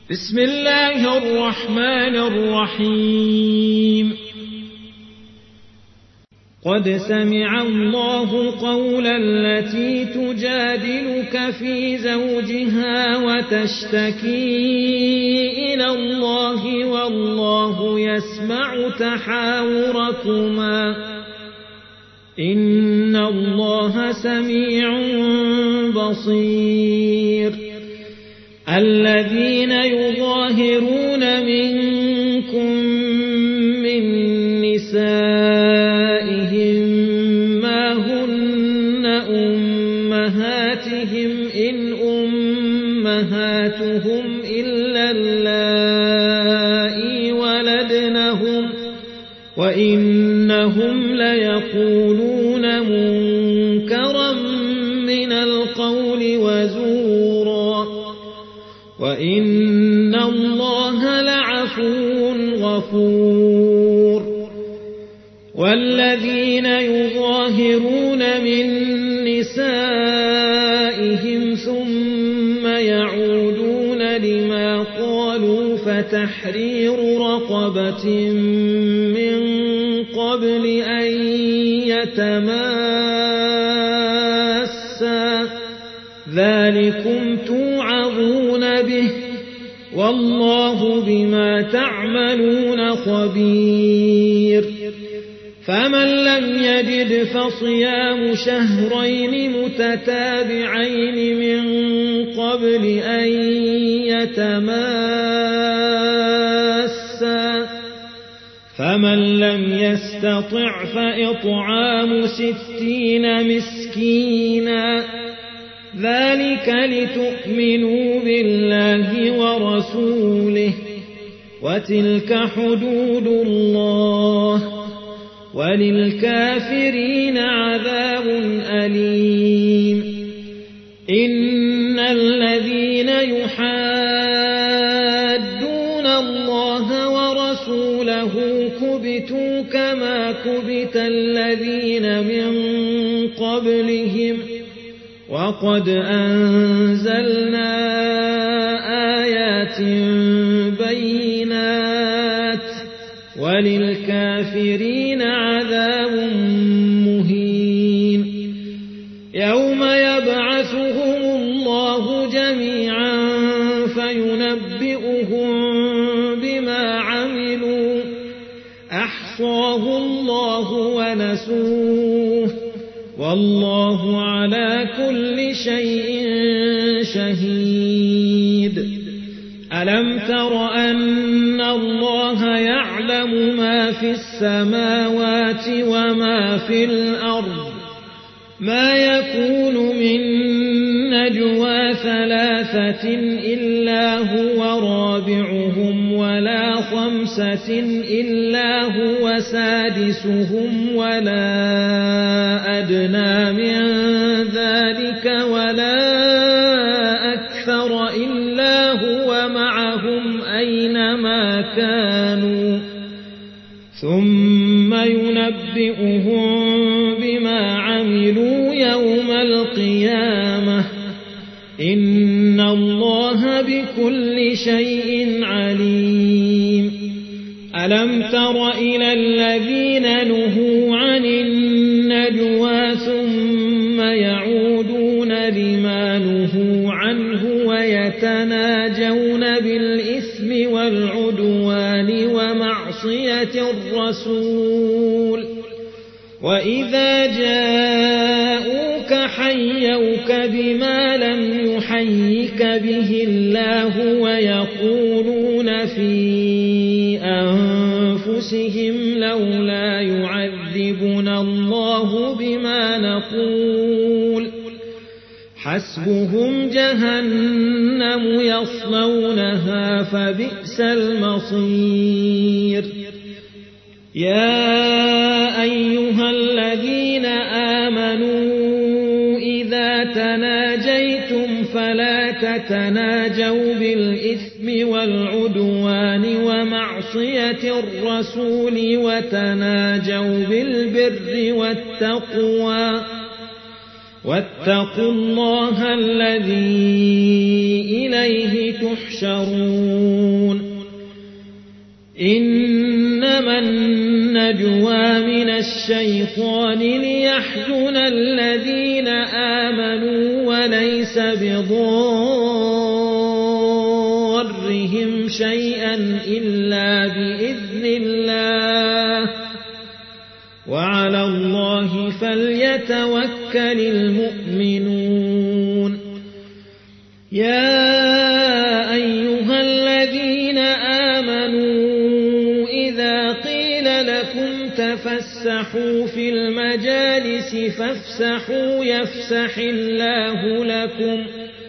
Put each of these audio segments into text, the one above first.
بسم الله الرحمن الرحيم. قد سمع الله قول التي تجادلك في زوجها وتشتكي إلى الله والله يسمع تحاوركما إن الله سميع بصير. الذين يظاهرون منكم من نسائهم ما هن أمهاتهم إن أمهاتهم إلا اللائي ولدنهم وإنهم ليقولون منكرا من القول وزورا وإن الله لعفو غفور. والذين يظاهرون من نسائهم ثم يعودون لما قالوا فتحرير رقبة من قبل أن يتماسا ذلكم توعظون به والله بما تعملون خبير. فمن لم يجد فصيام شهرين متتابعين من قبل أن يتماسا فمن لم يستطع فإطعام 60 مسكينا ذلك لتؤمنوا بالله ورسوله وتلك حدود الله وللكافرين عذاب أليم. إن الذين يحادون الله ورسوله كبتوا كما كبت الذين من قبلهم وقد أنزلنا آيات بينات وللكافرين عذاب مهين. يوم يبعثهم الله جميعا فينبئهم بما عملوا أحصاه الله ونسوه والله على كل شيء شهيد. ألم تر أن الله يعلم ما في السماوات وما في الأرض ما يكون من نجوى 3 إلا هو رابعهم ولا 5 إلا هو سادسهم ولا أدنى من ذلك ولا أكثر إلا هو معهم أينما كانوا ثم ينبئهم بما عملوا يوم القيامة إن الله بكل شيء عليم. ألم تر إلى الذين نهوا عن النجوى ثم يعودون لما نهوا عنه ويتناجون بالإثم والعدوان ومعصية الرسول وإذا جاءوك حيوك بما لم يحيك به الله ويقولون في أنفسهم لولا يعذبنا الله بما نقول حسبهم جهنم يصلونها فبئس المصير. يا أيها الذين آمنوا إذا تناجيتم فلا تتناجوا بالإثم والعدوان ومعصية الرسول وتناجوا بالبر والتقوى واتقوا الله الذي إليه تحشرون إنما النجوى من الشيطان ليحزن الذين آمنوا وليس بضارهم شيئا إلا بإذن الله وعلى الله فليتوكل المؤمنون يا أيها الذين آمنوا إذا قيل لكم تفسحوا في المجالس فافسحوا يفسح الله لكم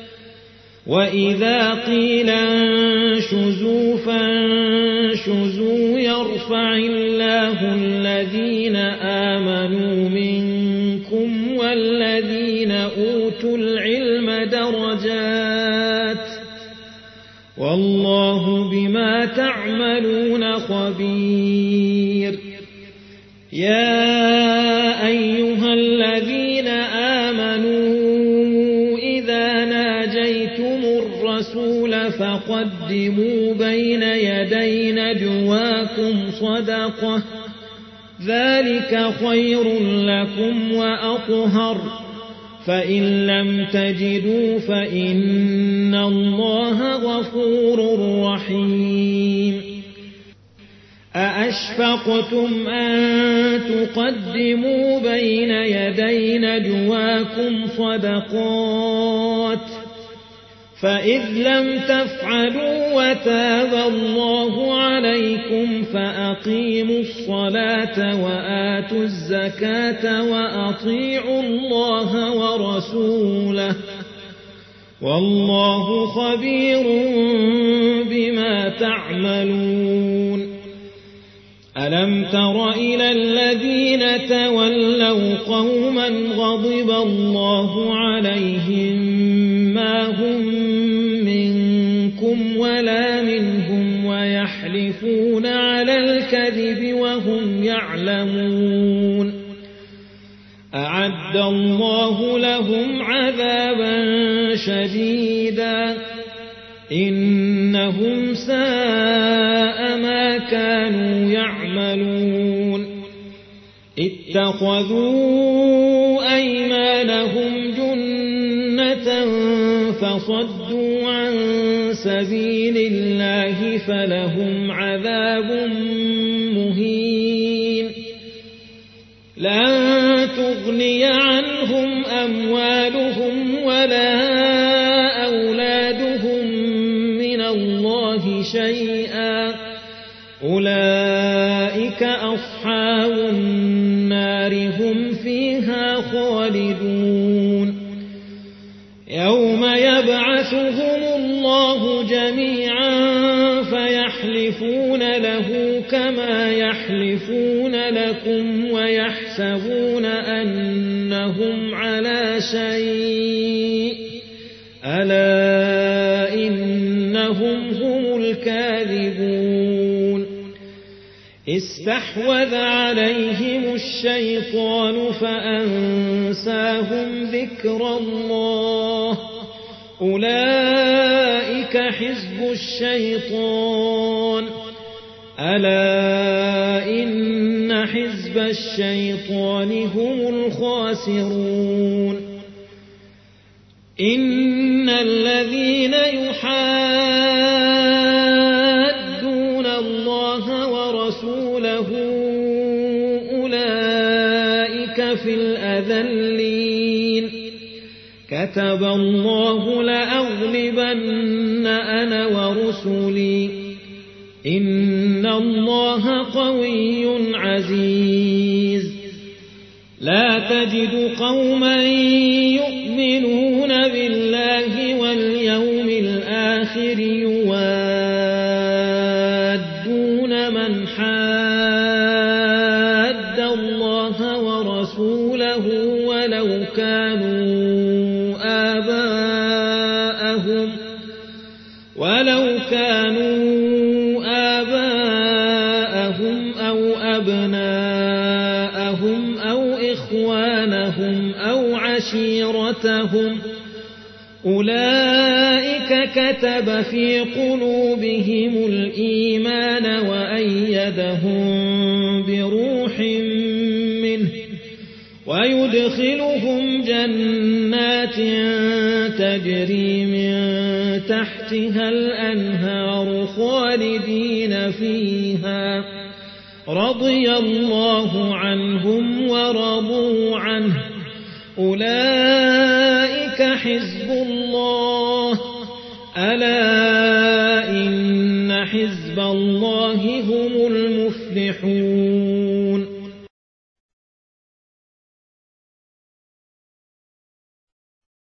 وإذا قيل انشزوا فانشزوا يرفع الله الذين آمنوا منكم والذين أوتوا العلم درجات والله بما تعملون خبير يا أيها الذين آمنوا إذا ناجيتم الرسول فقدموا بين يدي نجواكم صدقة ذلك خير لكم وأطهر فإن لم تجدوا فإن الله غفور رحيم أأشفقتم أن تقدموا بين يدي نجواكم صدقات فإذ لم تفعلوا وتاب الله عليكم فأقيموا الصلاة وآتوا الزكاة وأطيعوا الله ورسوله والله خبير بما تعملون ألم تر إلى الذين تولوا قوما غضب الله عليهم ما هم منكم ولا منهم ويحلفون على الكذب وهم يعلمون أعد الله لهم عذابا شديدا إنهم ساء ما كانوا يعملون اتخذوا أيمانهم جنة فصدوا عن سبيل الله فلهم عذاب مهين لن تغني عنهم أموالهم ولا أولادهم من الله شيئا أولئك أصحاب النار هم فيها خالدون يوم يبعثهم الله جميعا فيحلفون له كما يحلفون لكم ويحسبون أنهم على شيء ألا إنهم هم الكاذبون استحوذ عليهم الشيطان فأنساهم ذكر الله أولئك حزب الشيطان ألا إن حزب الشيطان هم الخاسرون إن الذين يحادون الله ورسوله أولئك في الأذلين كتب الله لأغلبن أنا ورسلي إن الله قوي عزيز لا تجد قوما يؤمنون بالله واليوم الآخر يوادون من حاد الله ورسوله ولو كانوا آباءهم أو أبناءهم أو إخوانهم أو عشيرتهم أولئك كتب في قلوبهم الإيمان وأيدهم بروح منه ويدخلهم جنات تجري من تحتها الأنهار خالدين فيها رضي الله عنهم ورضوا عنه أولئك حزب الله ألا إن حزب الله هم المفلحون